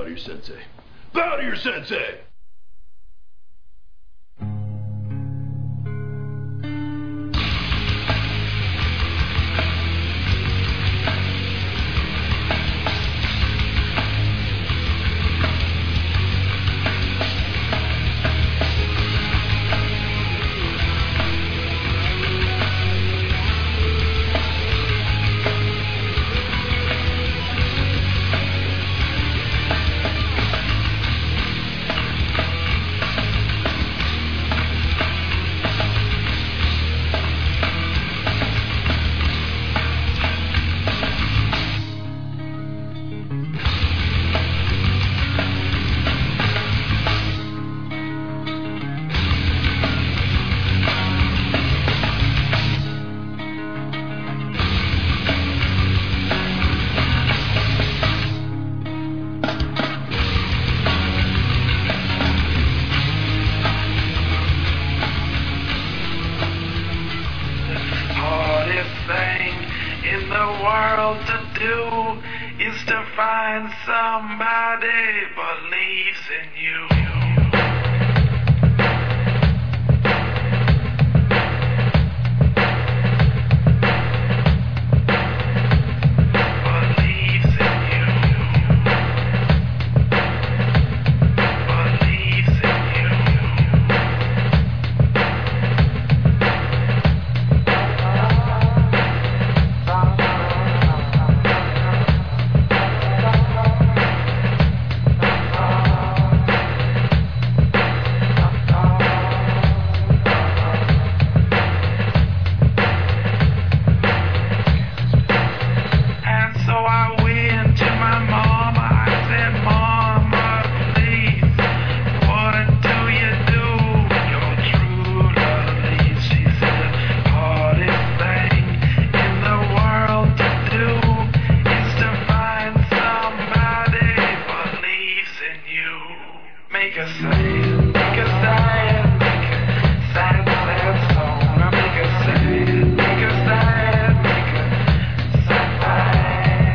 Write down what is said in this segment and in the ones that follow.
bow to your sensei. Bow to your sensei! Is to find somebody believes in you. Make a sign, make a sign, make a sign, sad song. Make a sign, make a sign, make a sad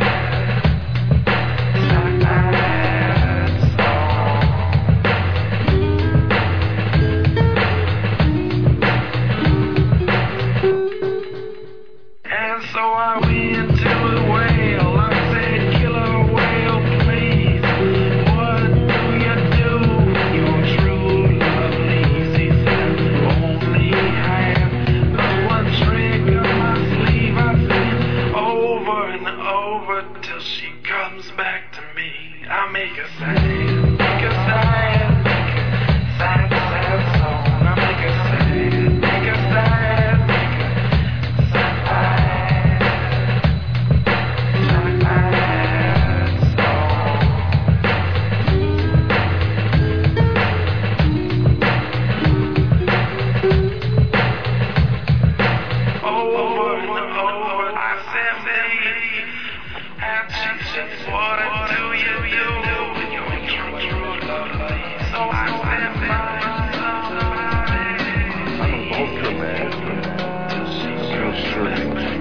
song. And so I went to the whale. I said, killer whale, please. What do you do? Your true love leaves. He said, only have the one trick on my sleeve. I said, over and over till she comes back to me. I make a sign, make a sign, make a sad, sad song. I make a sign, make a sign, make a sad, over and over, I said, and she said, what do you do? Your true love. So I said, I'm a Ultraman. Go stripping.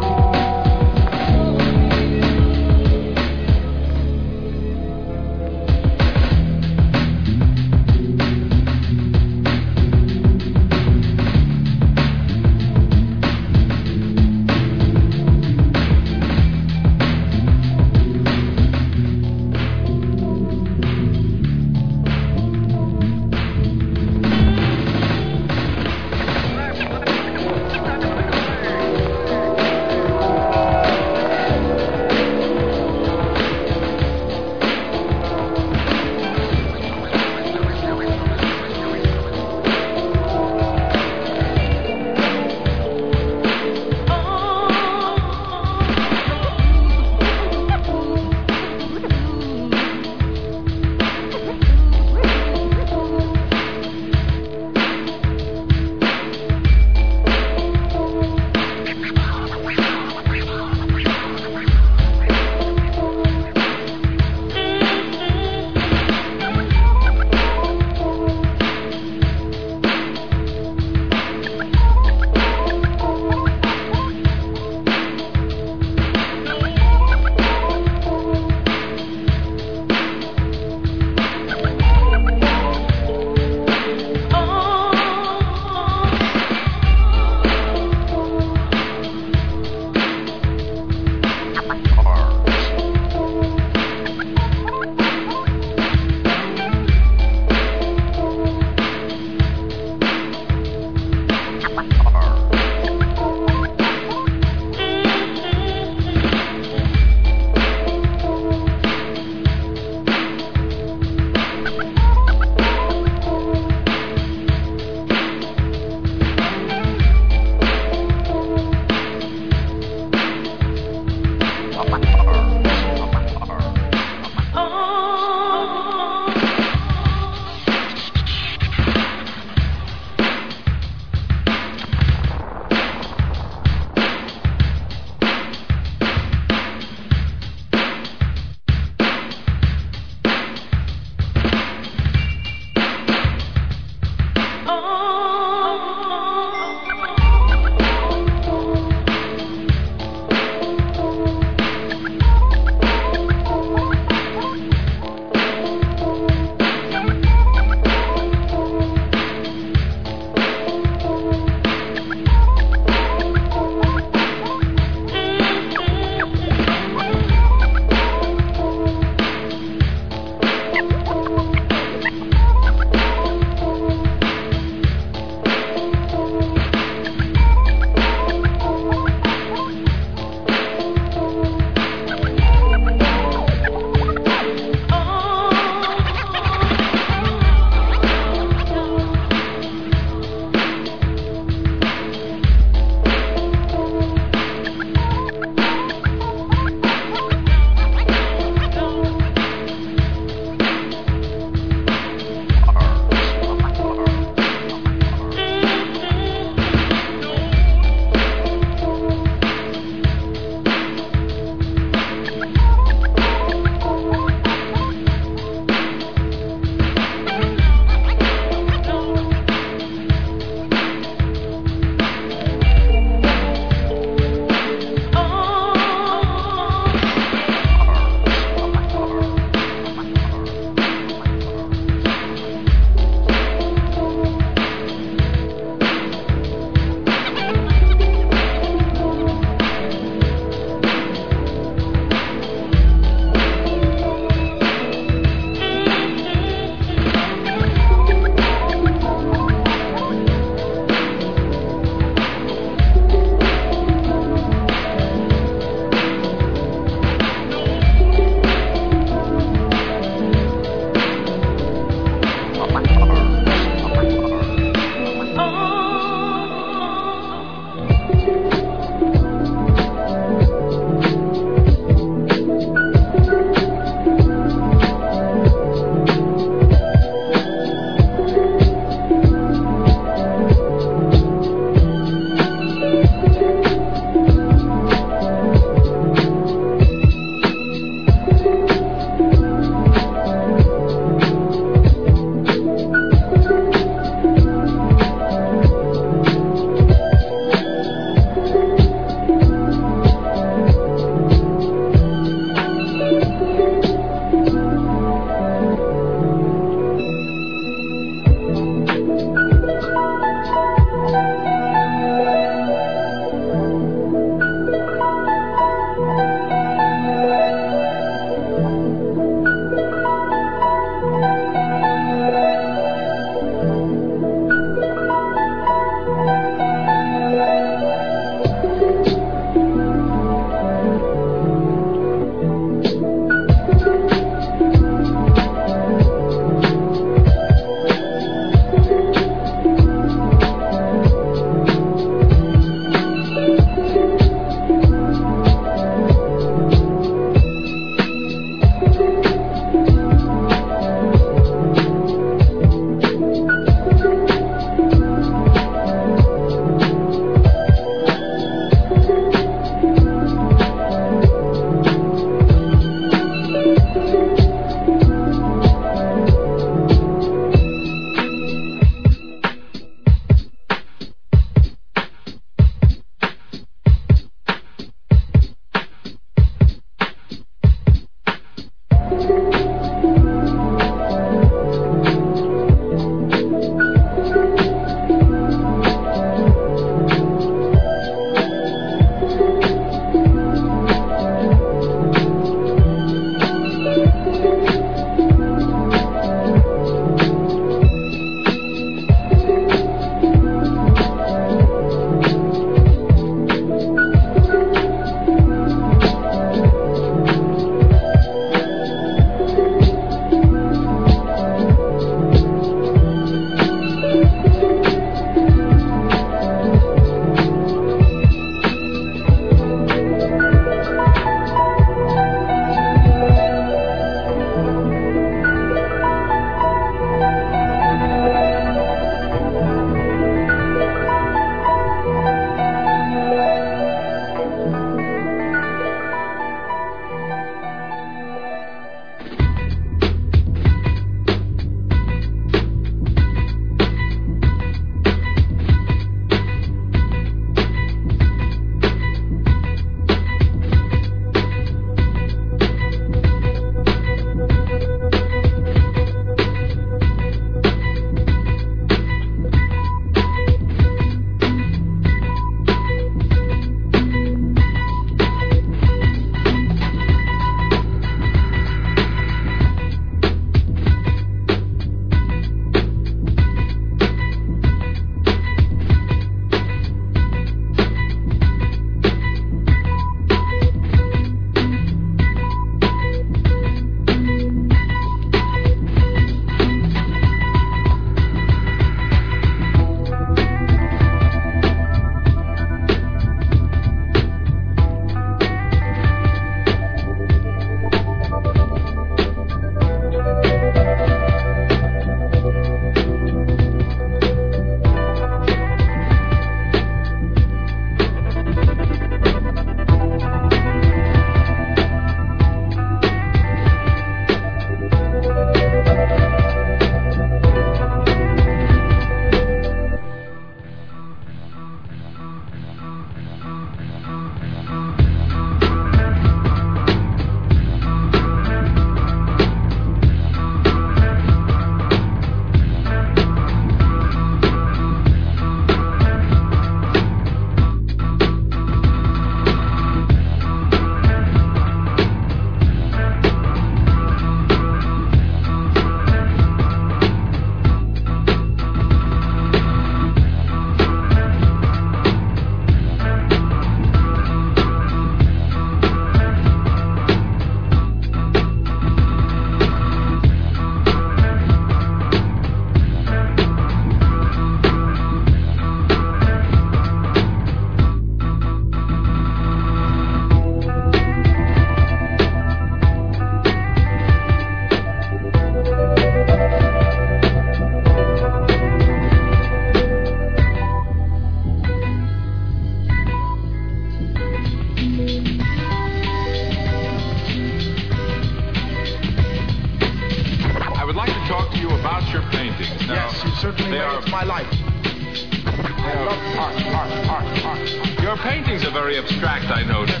It certainly relates my life. I love art. Your paintings are very abstract, I notice.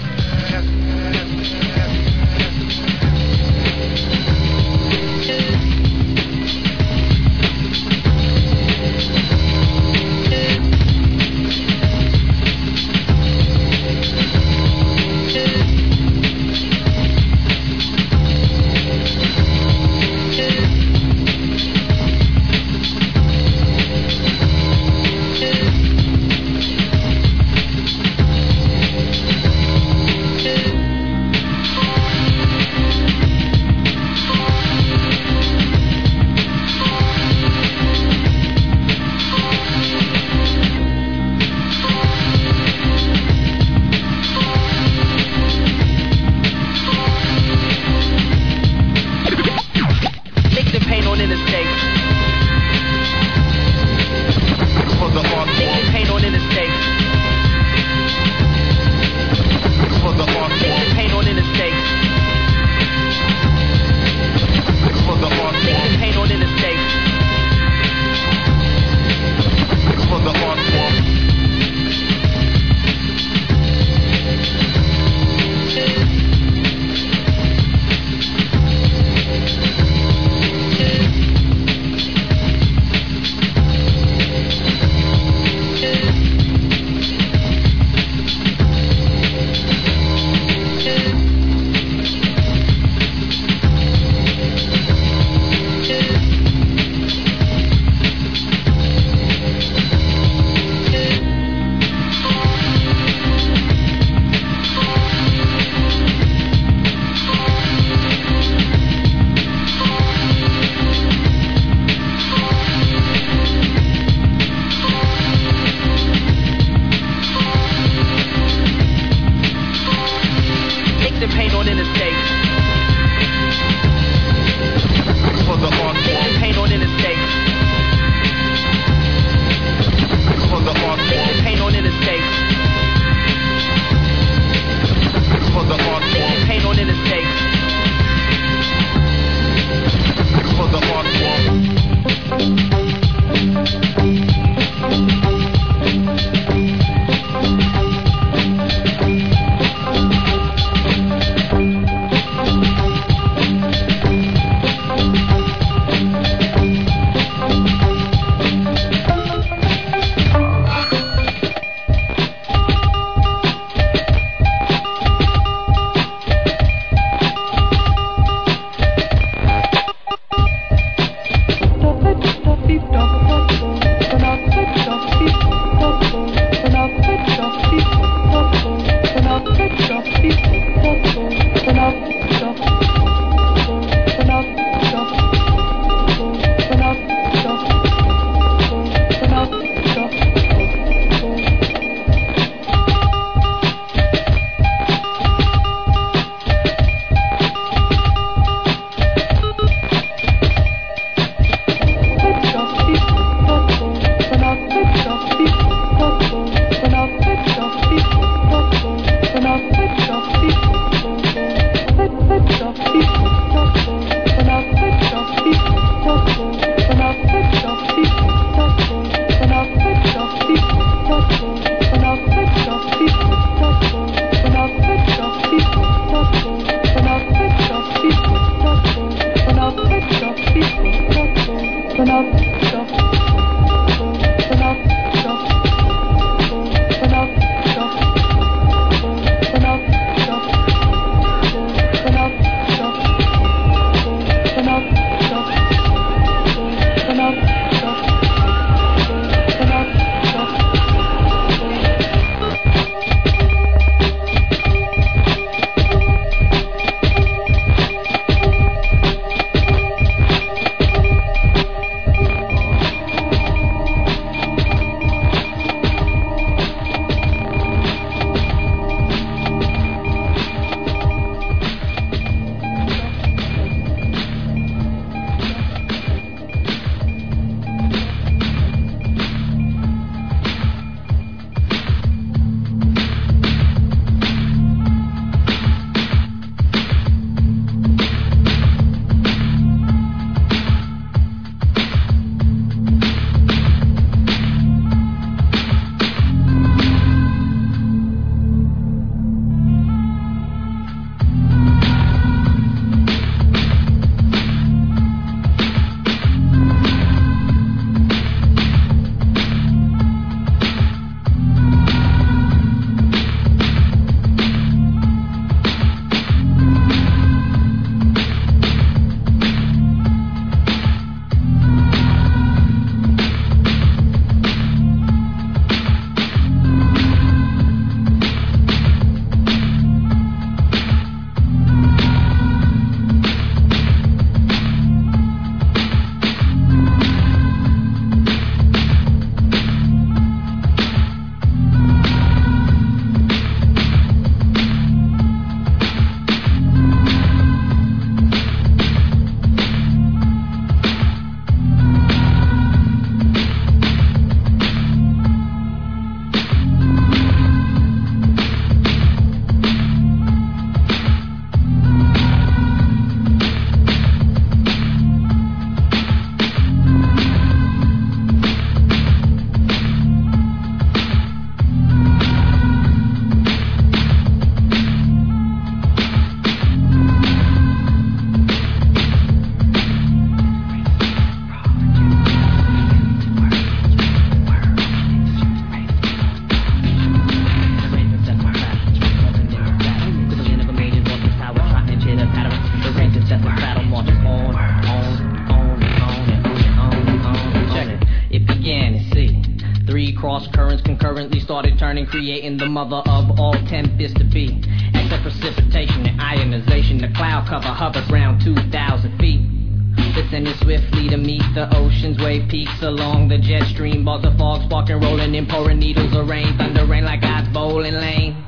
cross currents concurrently started turning, creating the mother of all tempests to be. Except precipitation and ionization, the cloud cover hovered round 2,000 feet. Descending swiftly to meet the ocean's wave peaks along the jet stream. Balls of fog sparking, rolling in, pouring needles of rain. Thunder rain like God's bowling lane.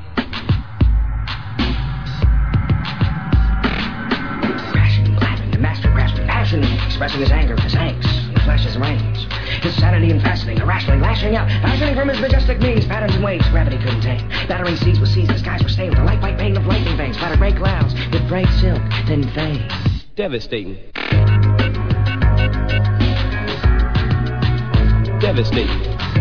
Crashing, clapping, the master grasping passion, expressing his anger, his angst, in the flash's range. His sanity and fascinating, irrationally lashing out, fashioning from his majestic means, patterns and waves gravity couldn't tame. Battering seas with seas, the skies were stained with the light-white pain of lightning veins. Battered gray clouds that break silk, then fade. Devastating. Devastating.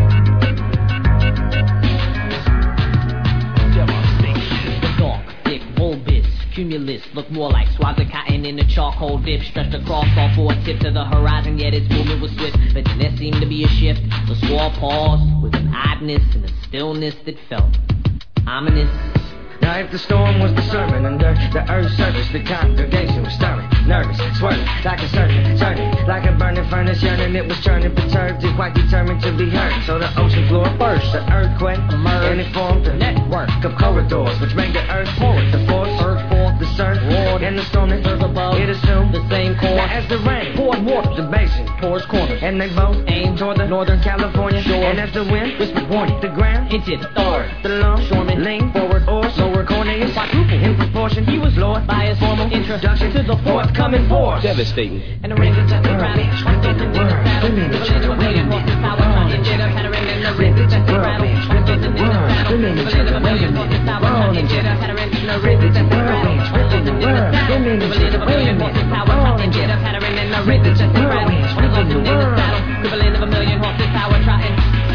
The dark, thick, bulbous, cumulus look more like swabs of cotton in a charcoal dip, stretched across all four tips of the horizon, yet its movement was swift. But then there seemed to be a shift. The swirl paused with an oddness and a stillness that felt ominous. Now if the storm was the sermon under the earth's surface, the congregation was stirring, nervous, swirling, like a serpent, turning, like a burning furnace, yearning. It was turning, perturbed, and quite determined to be heard. So the ocean floor burst, the earthquake emerged, and it formed a network of corridors, which made the earth forward. The force, earth forth, the surf, roared, and the storm that surf above, it assumed the same course. Now as the rain poured water, the basin pours corners, and they both aimed toward the northern California shore. And as the wind whispered warning, the ground hinted authority. The long storming leaned forward, or lower Cornelius quadruple in proportion. He was Lord by his formal introduction to the forthcoming force. Devastating. And the rings of the rattle, one goes in the battle. The village of a million horses power, hunting did a pattering, and the rings of the rattle, one goes in the battle. The village of a million horses power, hunting did a pattering, and the rings of the rattle, one goes in the battle. The village of a million horses power, hunting did a pattering, and the rings of the rattle, one goes in the battle. Equivalent of a million horses power, trotting.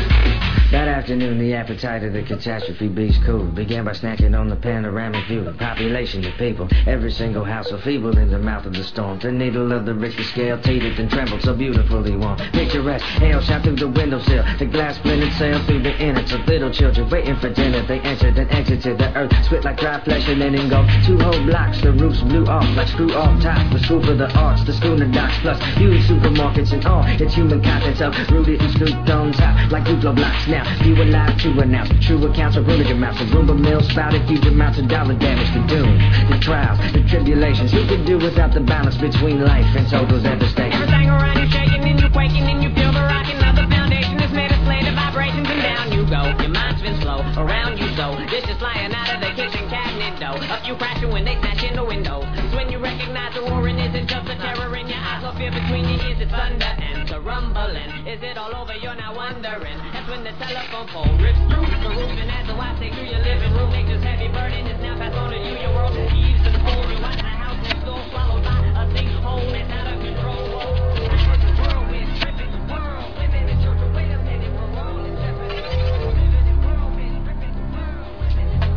That afternoon, the appetite of the catastrophe beast cooled. Began by snacking on the panoramic view. The population, the people, every single house so feeble in the mouth of the storm. The needle of the Richter scale teetered and trembled so beautifully warm. Picturesque, hail shot through the windowsill. The glass splintered sail through the innards of little children waiting for dinner. They entered and exited. The earth split like dry flesh and then engulfed 2 whole blocks. The roofs blew off like screw-off tops. The school for the arts, the schooner docks, plus huge supermarkets and all its human contents up, rooted and scooped on top like Duplo blocks. Now few alive to announce the true accounts of rooted amounts of rumor mills spouted huge amounts of dollar damage. The doom, the trials, the tribulations. Who could do without the balance between life and total devastation? Everything around you shaking and you quaking and you feel the rocking of the foundation is made of slanted vibrations and down you go. Your mind's been slow around you so dishes flying out of the kitchen cabinet dough. A few crashing when they smash in the windows. It's when you recognize the roaring isn't just the terror in your eyes or fear between your ears. It's thunder and the rumbling. Is it all over? You're now wondering. That's when the telephone pole rips through the roof, and as the lights take through your living room, nature's heavy burden is now passed on to you. Your world heaves and folds. You watch the house next door swallowed by a sinkhole. It's out of control. The world is tripping. The world living in children. Wait a minute, we're all in jeopardy. Living in world is tripping. The world living in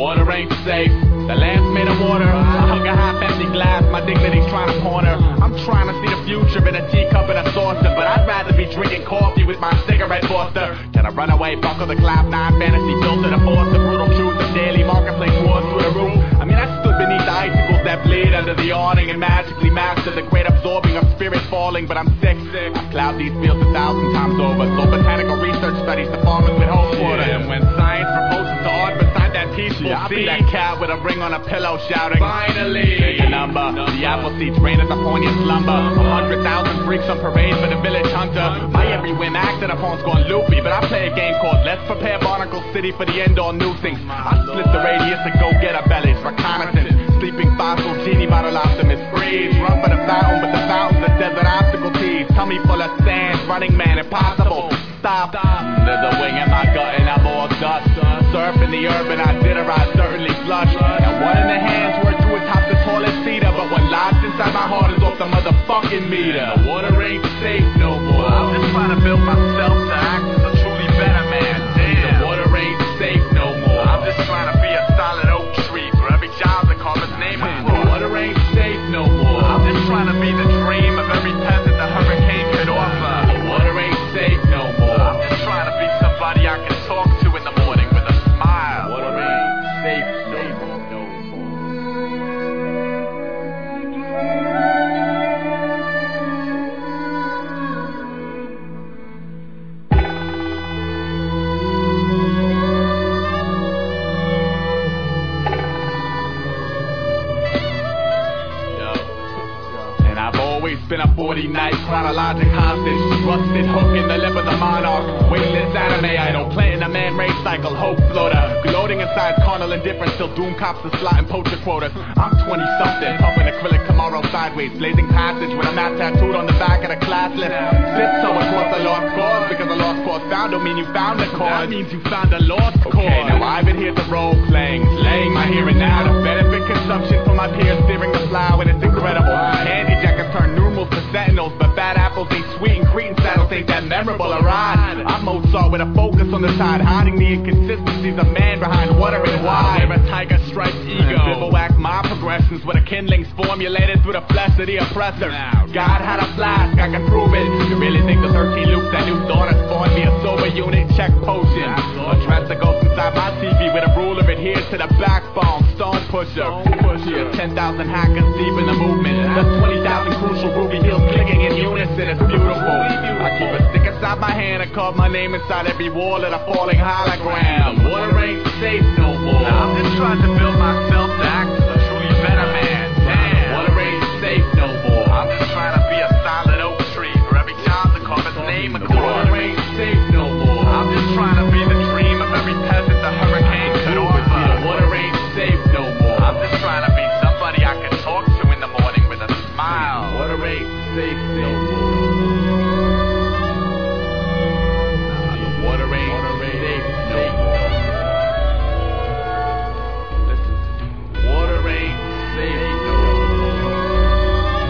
water ain't safe. The land's made of water. I hug a half-empty glass, my dignity's trying to corner. I'm trying to see the future in a teacup and a saucer, but I'd rather be drinking coffee with my cigarette Foster. Can I run away, buckle the Cloud 9 fantasy filter, the force, the brutal truth, the daily marketplace wars through the roof? I mean, I stood beneath the icicles that bleed under the awning and magically mastered the great absorbing of spirit falling, but I'm sick. I've plowed these fields 1,000 times over, so botanical research studies the farmers with hope water. And when science proposes to art beside that peaceful I'll be that cat with a ring on a pillow shouting, finally! Take a number. The apple seeds rain at the poignant slumber. 100,000 freaks on parade for the village hunter. My every whim acted upon's gone loopy, but I play a game called Let's Prepare Barnacle City for the end all new things. I split the radius and go get a bellies, reconnaissance. Sleeping fossil, genie bottle optimist. Freeze, run for the fountain, but the fountain's a desert obstacle tease. Tummy full of sand, running man, impossible. Stop. There's a wing in my gut and I'm all dust. Surf in the urban, I did or I certainly flush. And one in the hands worked to atop the tallest cedar, but what lies inside my heart is off the motherfucking meter. The water ain't safe no more. I'm just trying to build myself to act as a truly better man. Damn. The water ain't safe no more. I'm just trying to be a solid oak tree for every child that calls his name. The water ain't safe no more. I'm just trying to be the dream of every peasant the hurricane could offer. The water ain't safe no more. I'm just trying to be somebody I can talk to in the morning with a smile. The water ain't safe no more. Been a 40-night chronologic hostage, rusted hook in the lip of the monarch, weightless anime idol, planting a man-race cycle, hope floater, gloating inside carnal indifference till doom cops the slot and poacher quotas. I'm 20-something, pumping acrylic Camaro sideways, blazing passage with a map tattooed on the back of the class list. Sit so across the lost cause, because the lost cause found don't mean you found the cause. That means you found a lost cause. Okay, now I've been here to role playing, slaying my here and now, to benefit consumption for my peers, steering the plow, and it's incredible. Candy jackets turn numerals to sentinels, but bad apples ain't sweet and Cretan saddles ain't that memorable a ride. I'm Mozart with a focus on the side, hiding the inconsistencies of man behind water and wide. I wear a tiger striped ego, bivouac my progressions with a kindlings formulated through the flesh of the oppressor. God had a flask, I can prove it. You really think the 13 loops that new daughter spawned me a sober unit? Check potion. A dress that goes inside my TV with a ruler adhered to the backbone. Stone pusher. 10,000 hackers deep in the movement. That's 20,000 crucial ruby heels clicking in unison. It's beautiful. I keep a stick inside my hand and carve my name inside every wall of a falling hologram. The water ain't safe no more. I'm just trying to build myself to act as a truly better man. Damn. The water ain't safe no more. I'm just trying to be a solid oak tree for every child to carve his name. The water ain't safe no more. I'm just trying to be the dream of every peasant the hurricane could offer. The water ain't safe no more. I'm just trying to be somebody I can talk to in the morning with a smile. The water ain't safe no more. The water ain't safe no more. Listen, water ain't safe no more.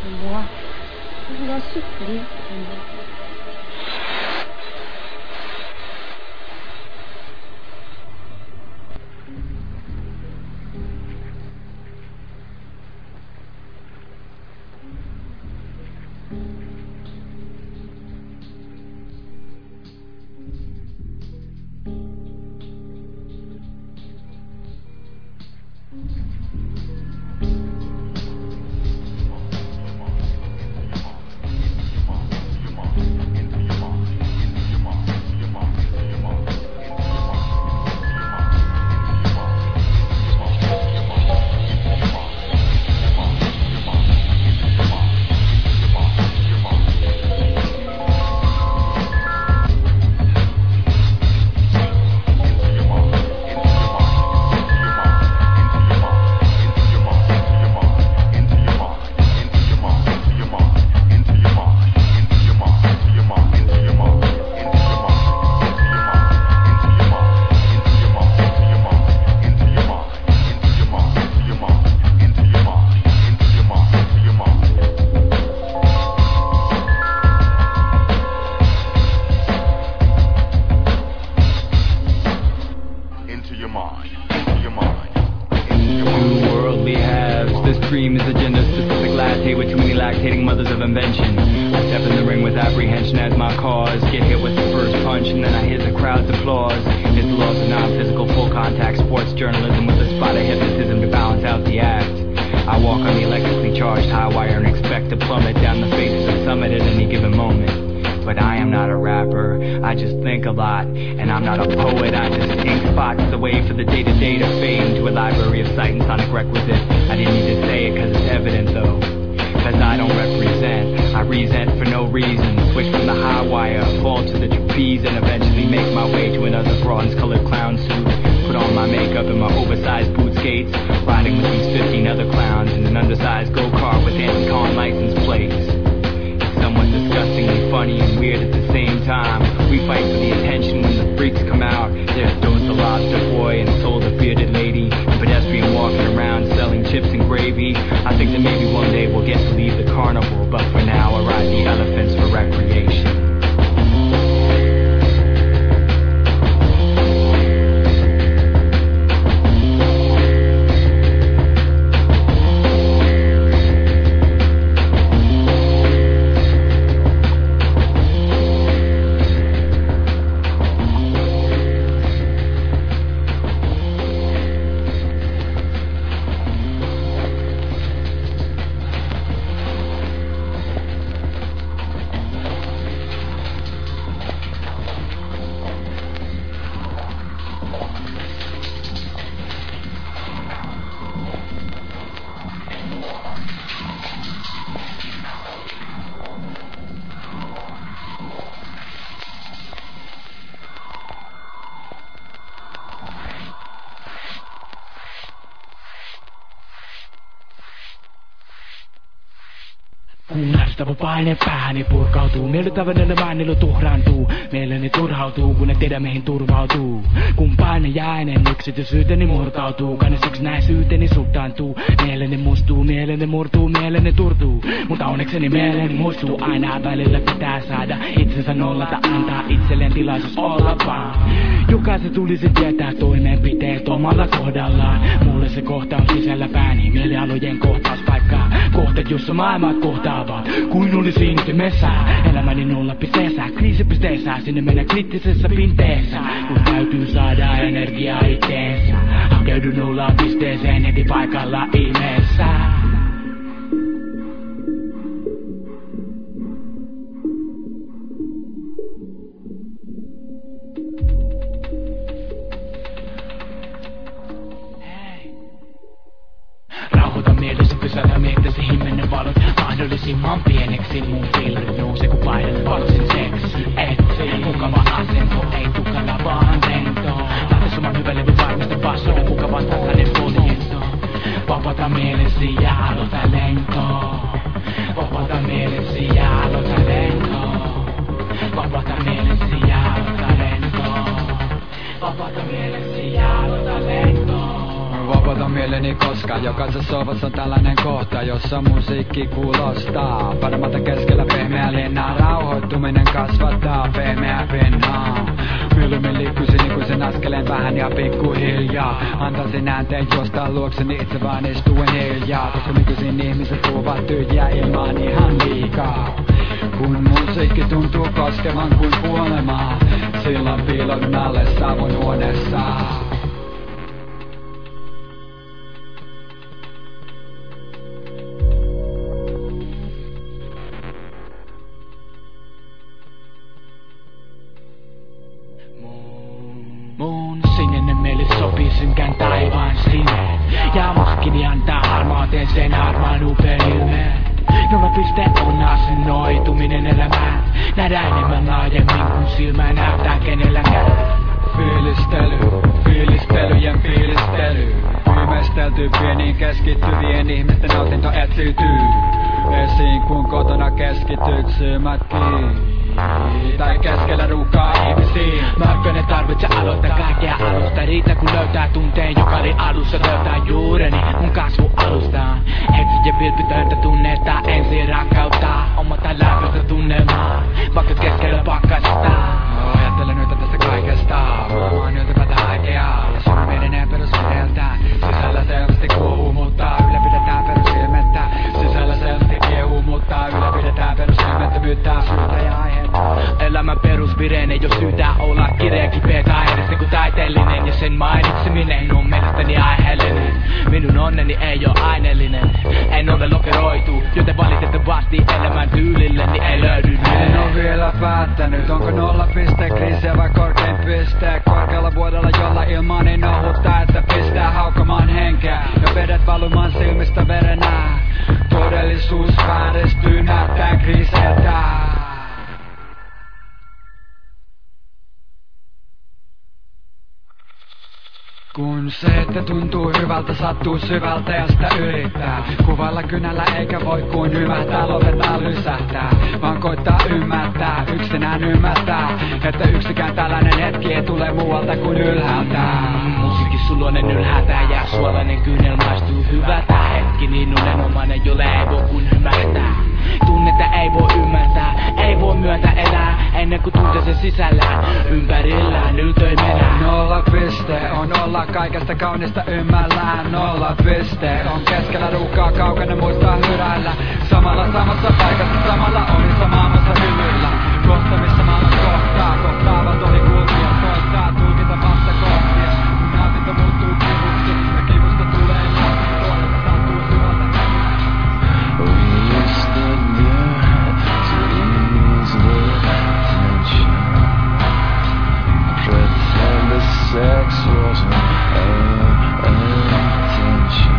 Moi, je vous en supplie. Kunnastava paine pääni purkautuu, miellyttävän elämäni tuhraantuu. Mieleni turhautuu, kun en tiedä mihin turvautuu. Kun paine jäinen yksityisyyteni murtautuu, kannesiksi näisyyteni suttaantuu. Mieleni mustuu, mieleni murtuu, mieleni turtuu. Mutta onnekseni mieleni muistuu, aina välillä pitää saada itsensä nollata, antaa itselleen tilaisuus olla vaan. Jokaisen tulisi tietää toimenpiteet omalla kohdallaan. Mulle se kohta on sisällä pääni, mielialojen kohtauspaikkaa. Kohteet, jossa maailmat kohtaavat, kuin olisi intimessä. Elämäni nollapisteessä, kriisipisteessä, sinne mennä kriittisessä pinteessä. Kun täytyy saada energiaa itteensä, hakeudu nollapisteeseen heti paikalla ihmeessä. Rauhoita mielesi, pysäytä miettesi himmenen valot mahdollisimman pieneksi. Mun filmi nousee kun painet palosin seksi. Etsi mukava asento, ei tukana vaan rento. Lähte summan hyvälevi varmasti passoinen, kuka vastaa hänen poljentoon. Vapauta mielesi ja aloita lentoon. Vapauta mielesi ja aloita lentoon. Vapauta mielesi ja aloita lentoon. Vapauta mielesi ja aloita lentoon. Vapauta mieleni koska jokaisessa sovassa on tällainen kohta, jossa musiikki kuulostaa paremmalta keskellä pehmeä linnaa. Rauhoittuminen kasvattaa pehmeä pinnaa. Mieluummin liikkuisin ikuisen askeleen vähän ja pikkuhiljaa. Antaisin äänteen juostaa luokseni itse vaan istuen hiljaa. Koska nykyisin ihmiset puhuvat tyhjää ilmaan ihan liikaa. Kun musiikki tuntuu koskevan kuin kuolemaa, silloin piilon alle savun huoneessaan. Mun sininen mieli sopii synkän taivaan sineen. Ja muskini antaa harmauteen sen harmaan upean ilmeen. 0 on asennoituminen elämään. Nähdään enemmän laajemmin kun silmä näyttää kenelläkään. Fiilistelyjen fiilistely. Viimeistelty pieniin keskittyvien ihmisten nautinto etsiytyy. Esiin kun kotona keskityt silmät kiinni. Tai keskellä ruuhkaa ihmisiin. Mä en tarvitse aloittaa kaikkea alusta. Riitä kun löytää tunteen, joka oli alussa. Löytää juureni mun kasvu alustaan. Etsi ja vilpitöntä tunnetta, ensin rakkautta. Omata lämpöistä tunnelmaa, vaikka keskellä pakkasta. Ajattelen nyt tästä kaikesta. Vaan yltäpätä haikeaa. Ja sun menenee peruspideltään. Sisällä selvästi kuohuu, mutta ylläpidetään perusilmettä. Sisällä selvästi kiehuu, mutta ylläpidetään perusilmettömyyttä. Syytä ja aiheetta. Elämän perusvireen ei oo syytä olla kireä kipeä edes kuin taiteellinen. Ja sen mainitseminen on mielestäni aiheellinen. Minun onneni ei oo aineellinen. En ole lokeroitu, joten valitettavasti elämän tyylilleni ei löydy. En oo vielä päättänyt, onko 0 piste kriisiä vai korkein piste. Korkealla vuodella jolla ilmaa niin nohuttaa, että pistää haukomaan henkeä. Ja vedet valumaan silmistä verenää. Todellisuus vääristyy näyttää kriisiltä. Kun se, että tuntuu hyvältä, sattuu syvältä ja sitä yrittää. Kuvailla kynällä eikä voi kuin hymähtää, lopetaan lysähtää. Vaan koittaa ymmärtää, yksinään ymmärtää, että yksikään tällainen hetki ei tule muualta kuin ylhäältä. Musiikki suloinen ylhäätä ja suolainen kyynel maistuu hyvältä. Hetki niin unenomainen, jolle ei voi kuin hymähtää. Tunnetta ei voi ymmärtää, ei voi myöntää elää, ennen kuin tuntee sen sisällään. Ympärillään yltöimenä. 0 piste on olla kaikesta kaunista ymmällään. 0 piste on keskellä ruuhkaa kaukana muistaa hyräillä. Samalla samassa paikassa samalla omissa maailmassa hymyillä. Kohta missä maailman kohtaavat oli kulkia. Koittaa tulkita vasta kohtia. Kun nautinto muuttuu kivuksi ja kivusta tulee nautintoa, joka sattuu syvältä. Pretend the sex wasn't our intention.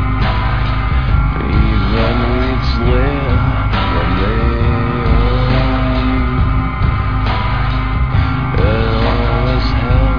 Even weeks later, when they all knew, it always held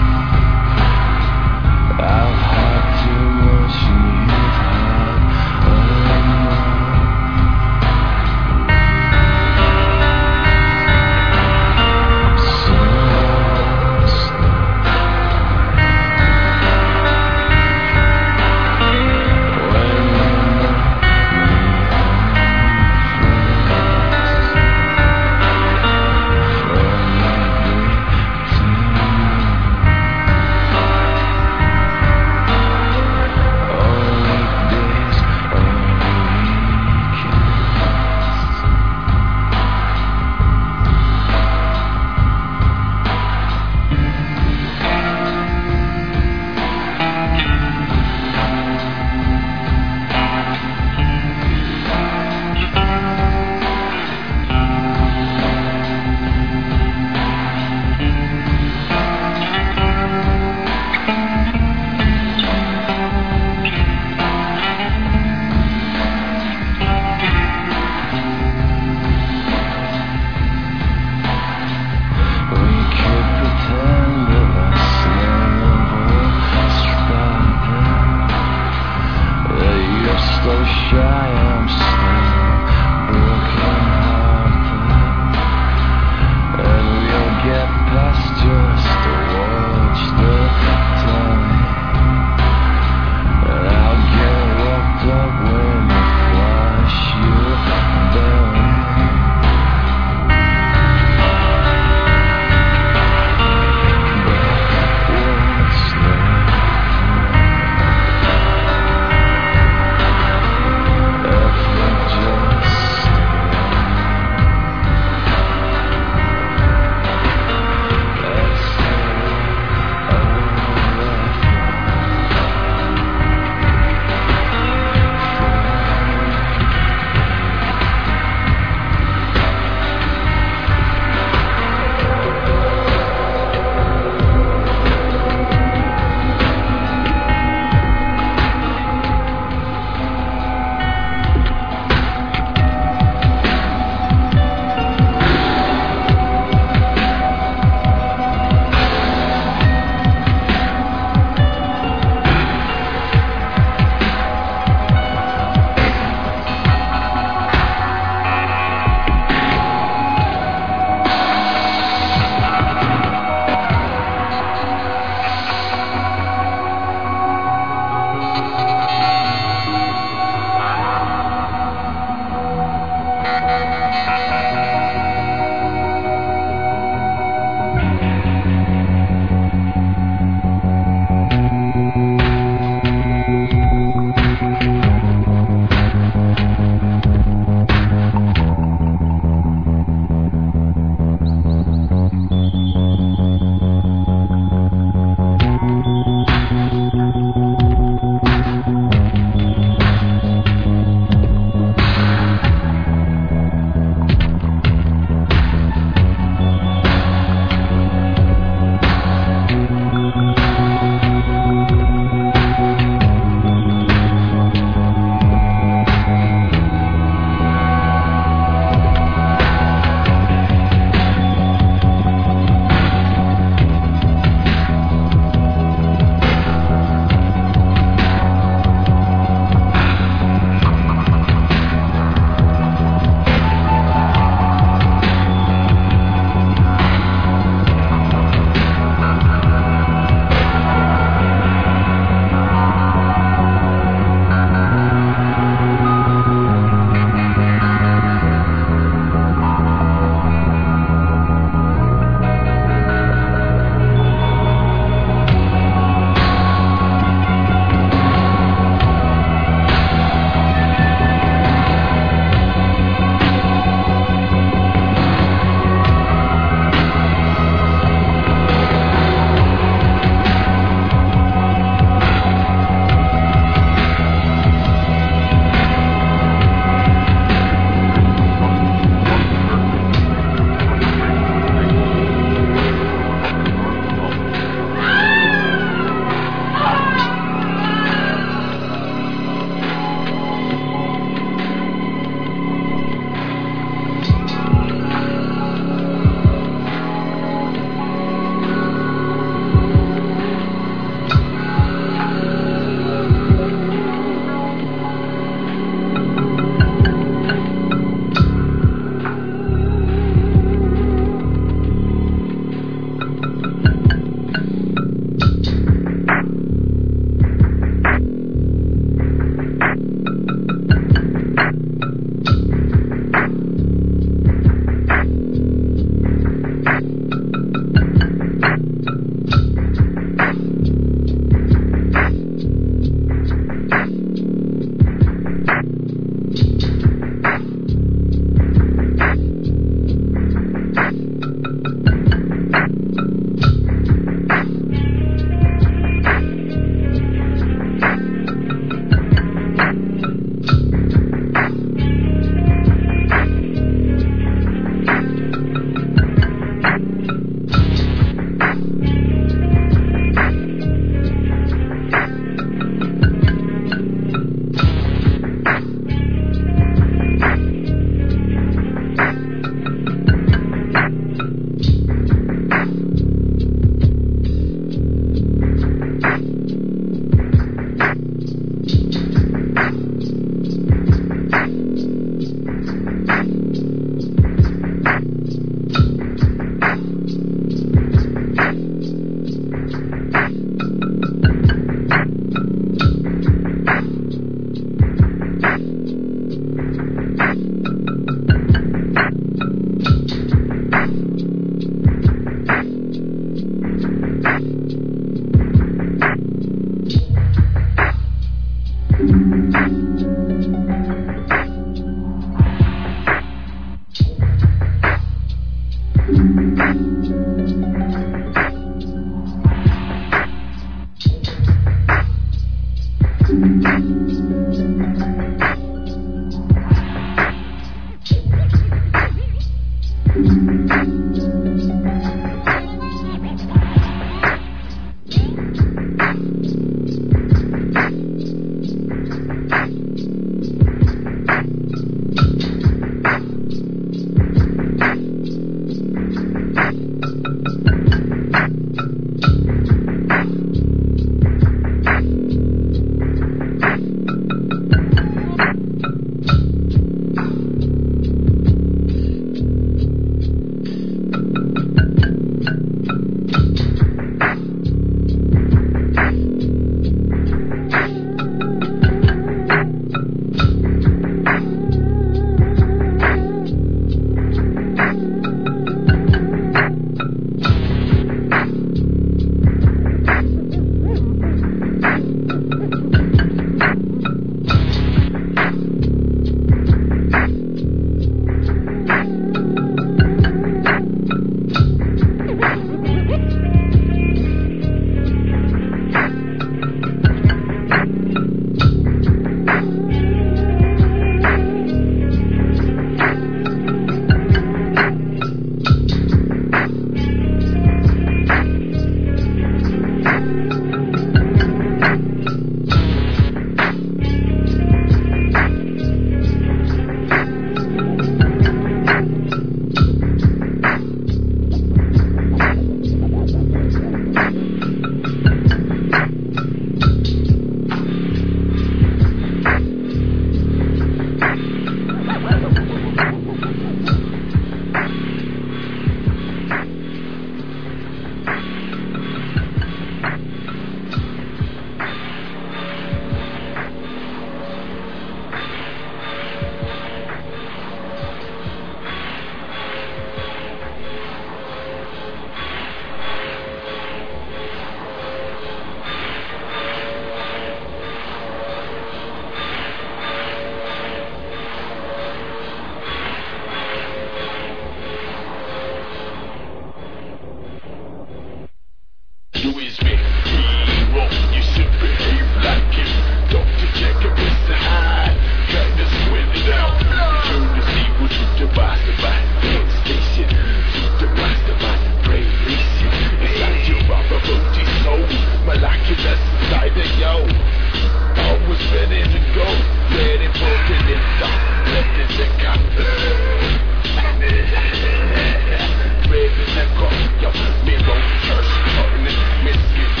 Baby, let go, yo, me won't curse, me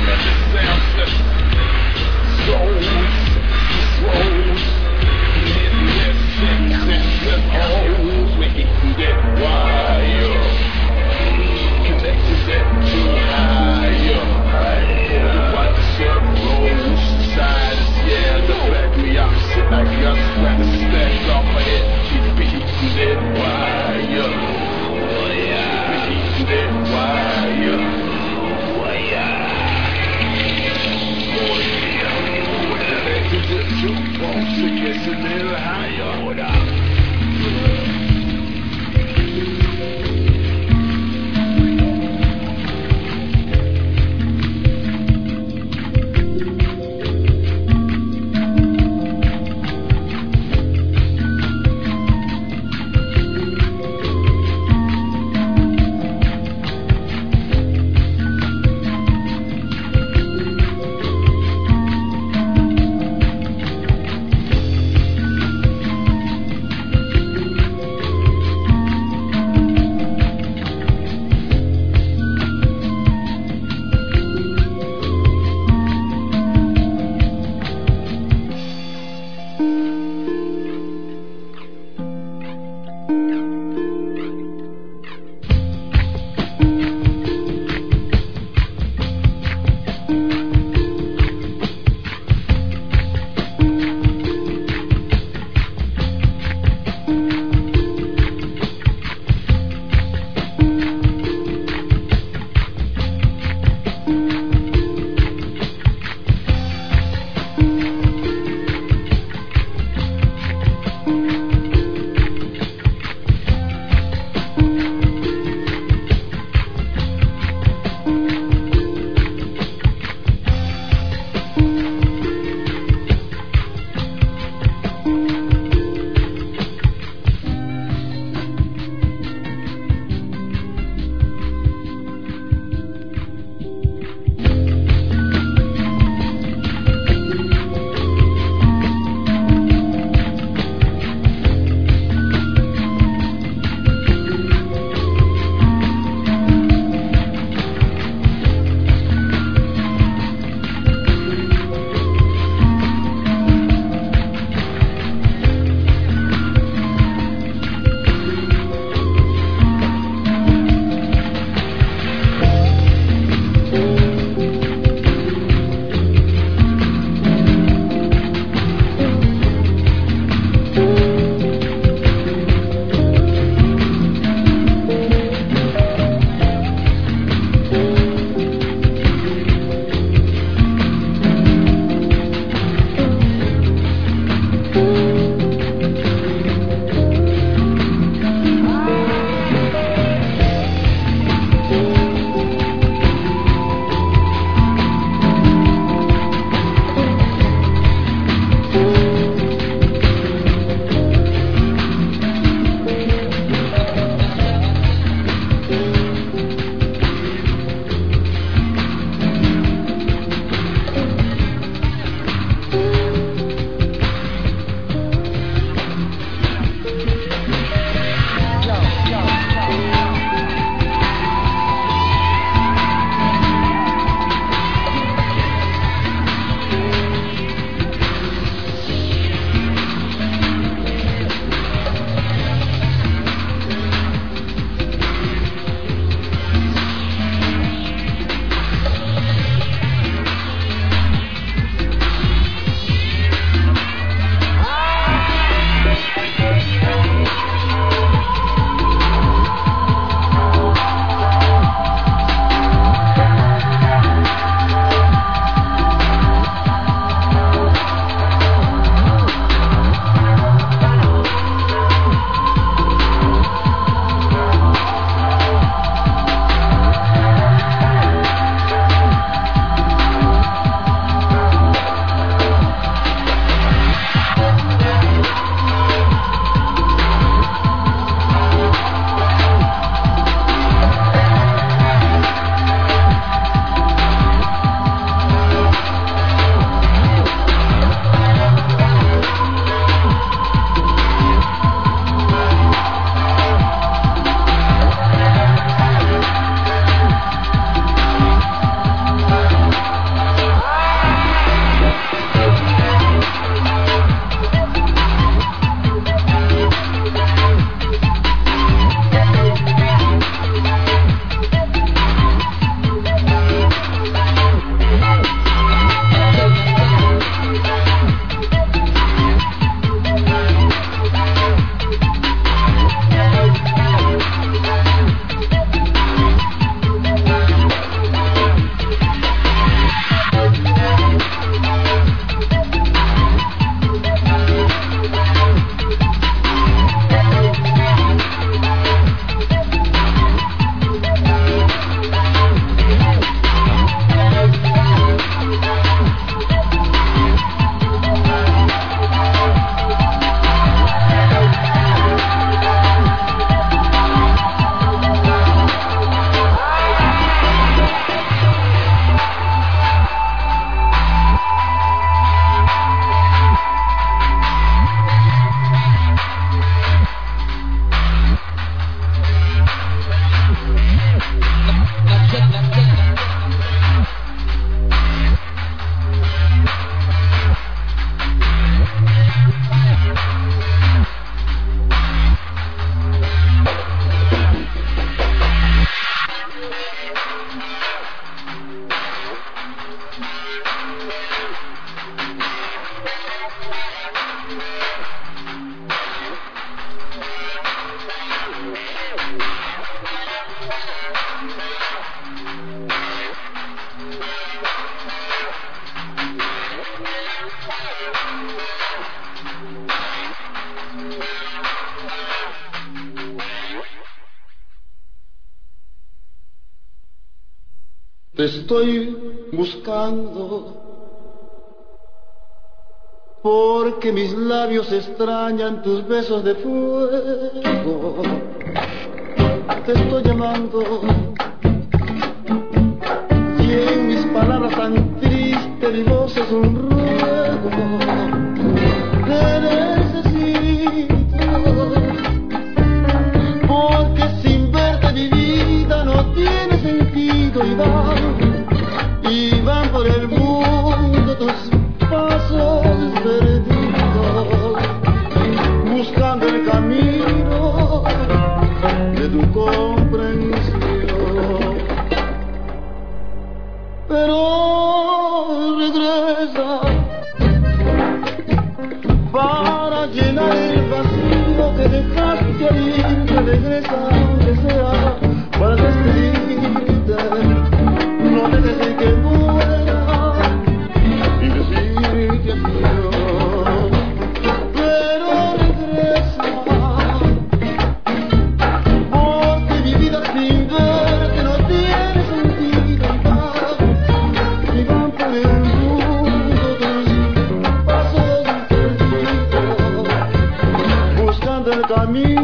tremendous sound system. Souls, rolls, hitting that sensors, holes, we hitting that wire, connecting that to higher. You watch the sun rolls, sides, yeah, the back me up, sit like us, grab the stacks off my head, keep beating that wire, we hitting that wire. Jukebox, it gets a little higher. Te estoy buscando porque mis labios extrañan tus besos de fuego. Te estoy llamando y en mis palabras tan tristes mi voz es un ruego. Te necesito porque sin verte mi vida no tiene sentido y van por el mundo tus pasos perdidos, buscando el camino de tu comprensión. Pero regresa para llenar el vacío que dejaste ahí. Regresa aunque sea para despedirte. No me dejes que muera y decirte adiós. Pero regresa, porque mi vida sin verte no tiene sentido. Y van por el mundo tus pasos perdidos, buscando el camino.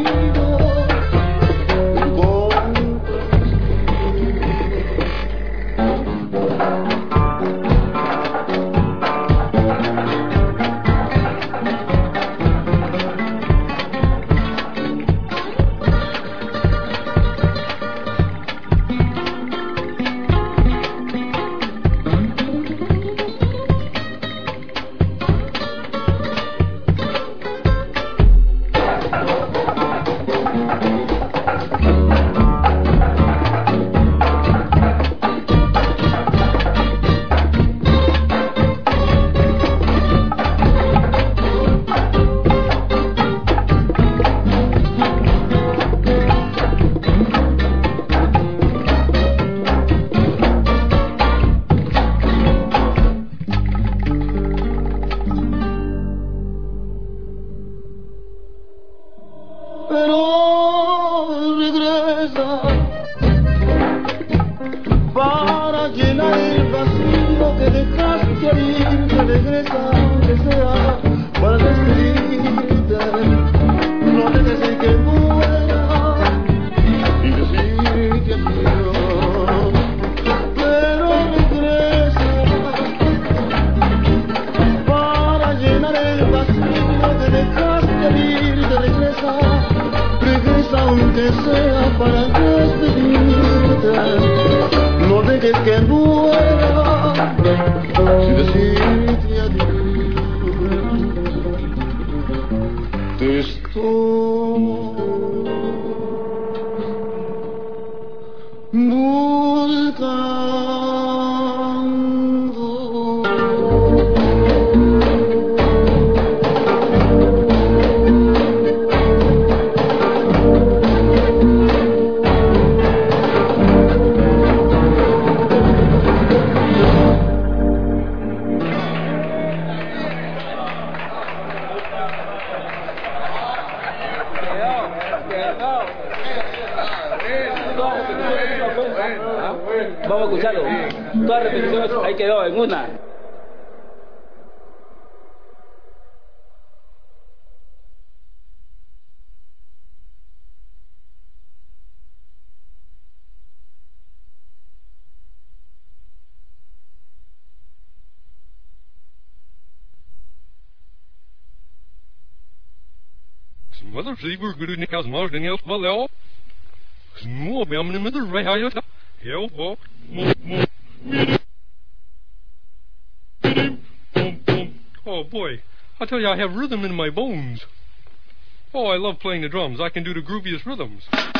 Para llenar el vacío que dejaste ahí. Regresa aunque sea para despedirte. No te dejes que muera y decirte adiós. Pero regresa para llenar el vacío que dejaste ahí. Regresa aunque sea para despedirte. No dejes que muera sin decirte adiós. Te estoy buscando. Vamos a escucharlo. Todas las repeticiones ahí quedó en una. Mother Seaver, good in the house, Martin, else, well, small, I'm in the middle, right? Hell, walk, oh boy, I tell you, I have rhythm in my bones. Oh, I love playing the drums. I can do the grooviest rhythms.